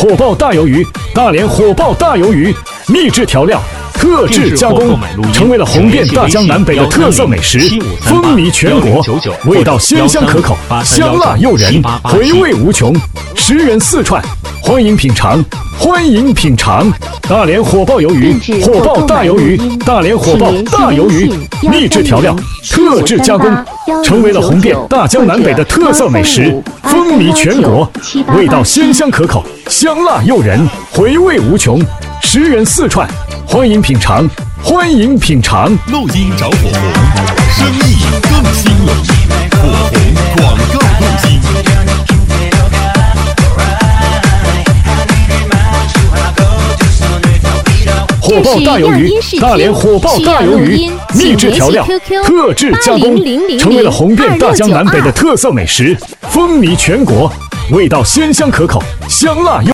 火爆大鱿鱼，大连火爆大鱿鱼，秘制调料，特制加工，成为了红遍大江南北的特色美食，风靡全国，味道鲜香可口，香辣诱人，回味无穷，食人四川，欢迎品尝，欢迎品尝！大连火爆鱿鱼，火爆大鱿鱼，大连火爆大鱿鱼，秘制调料，特制加工，成为了红遍大江南北的特色美食，风靡全国，味道鲜香可口，香辣诱人，回味无穷，食人四川，欢迎品尝，欢迎品尝！ 录音找火红，生意更兴隆，火红广告录音。 火爆大鱿鱼，大连火爆大鱿鱼，秘制调料，特制加工，成为了红遍大江南北的特色美食，风靡全国，味道鲜香可口，香辣诱人。